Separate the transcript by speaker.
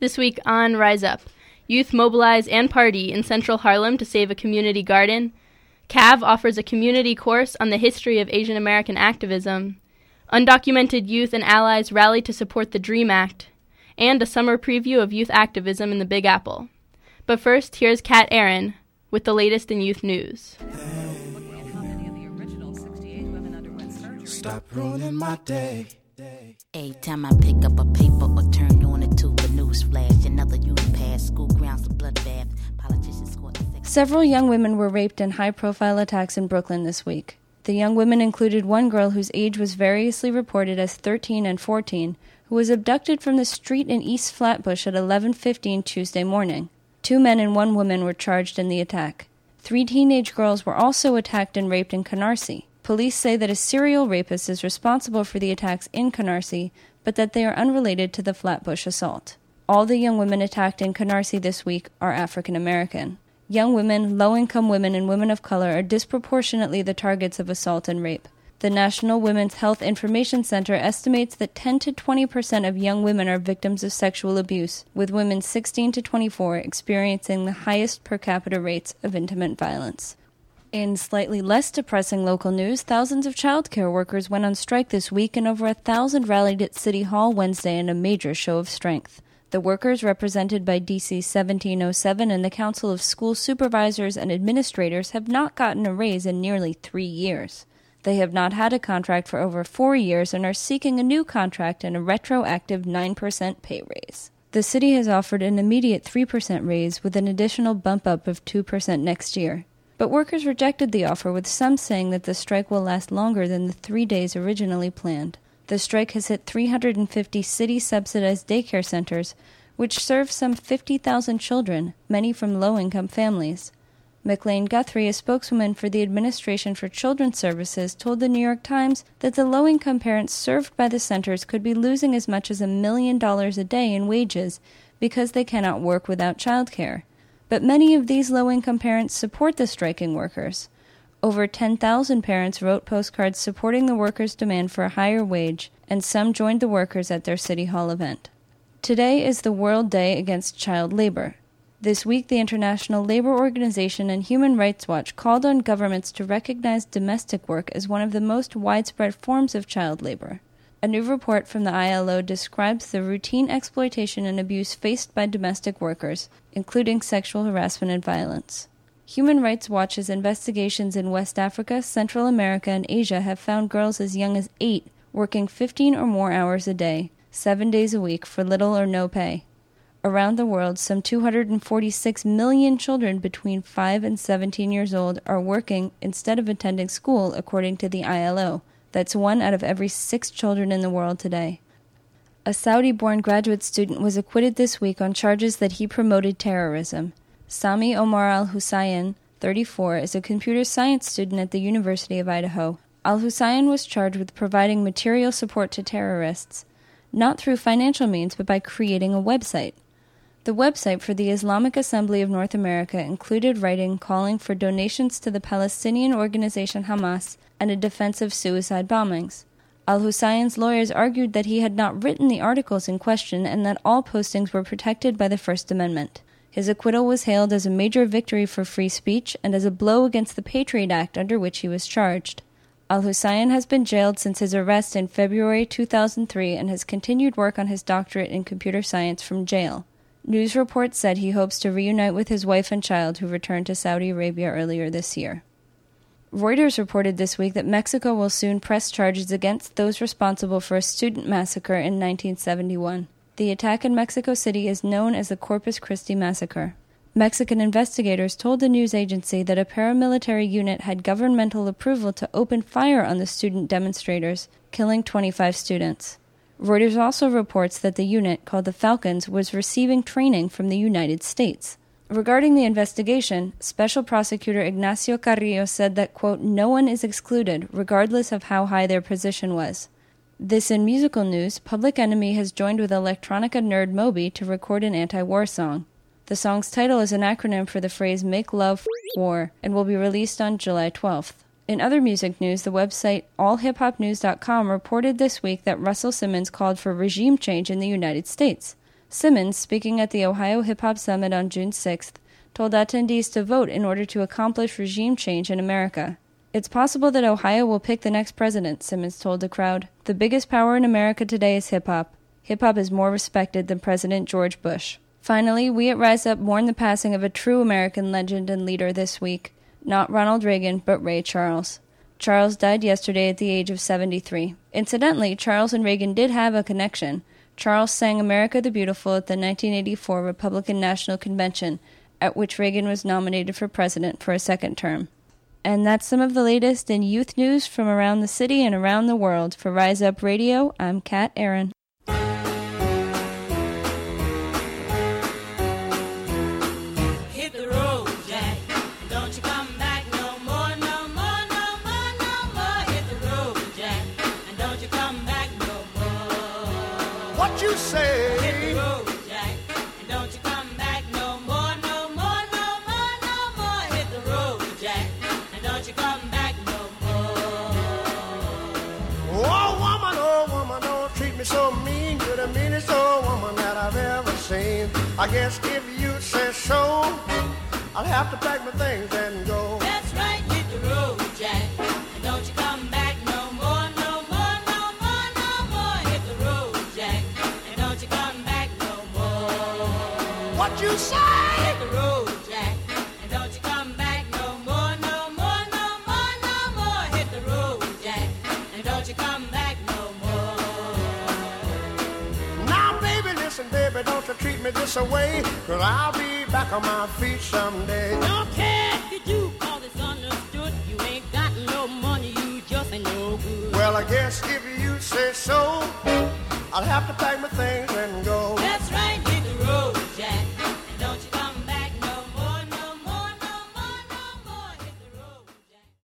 Speaker 1: This week on Rise Up, youth mobilize and party in central Harlem to save a community garden. CAV offers a community course on the history of Asian American activism. Undocumented youth and allies rally to support the DREAM Act. And a summer preview of youth activism in the Big Apple. But first, here's Kat Aaron with the latest in youth news.
Speaker 2: Stop ruining my day.
Speaker 3: Every time I pick up a paper or turn on a tube, a news flash, another youth pass, school grounds, a bloodbath, politicians score.
Speaker 4: Several young women were raped in high-profile attacks in Brooklyn this week. The young women included one girl whose age was variously reported as 13 and 14, who was abducted from the street in East Flatbush at 11:15 Tuesday morning. 2 men and 1 woman were charged in the attack. 3 teenage girls were also attacked and raped in Canarsie. Police say that a serial rapist is responsible for the attacks in Canarsie, but that they are unrelated to the Flatbush assault. All the young women attacked in Canarsie this week are African American. Young women, low-income women, and women of color are disproportionately the targets of assault and rape. The National Women's Health Information Center estimates that 10 to 20% of young women are victims of sexual abuse, with women 16 to 24 experiencing the highest per capita rates of intimate violence. In slightly less depressing local news, thousands of childcare workers went on strike this week and over 1,000 rallied at City Hall Wednesday in a major show of strength. The workers, represented by DC 1707 and the Council of School Supervisors and Administrators, have not gotten a raise in nearly 3 years. They have not had a contract for over 4 years and are seeking a new contract and a retroactive 9% pay raise. The city has offered an immediate 3% raise with an additional bump up of 2% next year. But workers rejected the offer, with some saying that the strike will last longer than the 3 days originally planned. The strike has hit 350 city-subsidized daycare centers, which serve some 50,000 children, many from low-income families. McLean Guthrie, a spokeswoman for the Administration for Children's Services, told the New York Times that the low-income parents served by the centers could be losing as much as $1 million a day in wages because they cannot work without childcare. But many of these low-income parents support the striking workers. Over 10,000 parents wrote postcards supporting the workers' demand for a higher wage, and some joined the workers at their City Hall event. Today is the World Day Against Child Labor. This week, the International Labor Organization and Human Rights Watch called on governments to recognize domestic work as one of the most widespread forms of child labor. A new report from the ILO describes the routine exploitation and abuse faced by domestic workers, including sexual harassment and violence. Human Rights Watch's investigations in West Africa, Central America, and Asia have found girls as young as 8 working 15 or more hours a day, 7 days a week, for little or no pay. Around the world, some 246 million children between 5 and 17 years old are working instead of attending school, according to the ILO. That's 1 out of every 6 children in the world today. A Saudi-born graduate student was acquitted this week on charges that he promoted terrorism. Sami Omar al-Hussein, 34, is a computer science student at the University of Idaho. Al-Hussein was charged with providing material support to terrorists, not through financial means, but by creating a website. The website for the Islamic Assembly of North America included writing calling for donations to the Palestinian organization Hamas and a defense of suicide bombings. Al-Hussein's lawyers argued that he had not written the articles in question and that all postings were protected by the First Amendment. His acquittal was hailed as a major victory for free speech and as a blow against the Patriot Act under which he was charged. Al-Hussein has been jailed since his arrest in February 2003 and has continued work on his doctorate in computer science from jail. News reports said he hopes to reunite with his wife and child, who returned to Saudi Arabia earlier this year. Reuters reported this week that Mexico will soon press charges against those responsible for a student massacre in 1971. The attack in Mexico City is known as the Corpus Christi Massacre. Mexican investigators told the news agency that a paramilitary unit had governmental approval to open fire on the student demonstrators, killing 25 students. Reuters also reports that the unit, called the Falcons, was receiving training from the United States. Regarding the investigation, Special Prosecutor Ignacio Carrillo said that, quote, no one is excluded, regardless of how high their position was. This in musical news, Public Enemy has joined with electronica nerd Moby to record an anti-war song. The song's title is an acronym for the phrase Make Love, War, and will be released on July 12th. In other music news, the website allhiphopnews.com reported this week that Russell Simmons called for regime change in the United States. Simmons, speaking at the Ohio Hip Hop Summit on June 6th, told attendees to vote in order to accomplish regime change in America. It's possible that Ohio will pick the next president, Simmons told the crowd. The biggest power in America today is hip-hop. Hip-hop is more respected than President George Bush. Finally, we at Rise Up mourn the passing of a true American legend and leader this week. Not Ronald Reagan, but Ray Charles. Charles died yesterday at the age of 73. Incidentally, Charles and Reagan did have a connection. Charles sang America the Beautiful at the 1984 Republican National Convention, at which Reagan was nominated for president for a second term. And that's some of the latest in youth news from around the city and around the world. For Rise Up Radio, I'm Kat Aaron.
Speaker 2: Hit the road, Jack. Don't you come back no more, no more, no more, no more. Hit the road, Jack. And don't you come back no more.
Speaker 5: What you say?
Speaker 2: Hit the road, Jack. And don't you come back no more, no more, no more, no more. Hit the road, Jack. And don't you come back no more.
Speaker 5: Oh woman, don't treat me so mean. You're the meanest old woman that I've ever seen. I guess if you say so, I'll have to pack my things and go.
Speaker 2: That's right, hit the road, Jack. And don't you come back no more, no more, no more, no more. Hit the road, Jack. And don't you come back no more.
Speaker 5: What you say?
Speaker 2: Hit the road, Jack. And don't you come back no more, no more, no more, no more. Hit the road, Jack. And don't you come back no more.
Speaker 5: Now baby, listen baby, don't you treat me this away, 'cause I'll be back on my feet someday.
Speaker 2: Don't care if you do, 'cause it's understood. You ain't got no money, you just ain't no good.
Speaker 5: Well, I guess if you say so, I'll have to pack my things and go.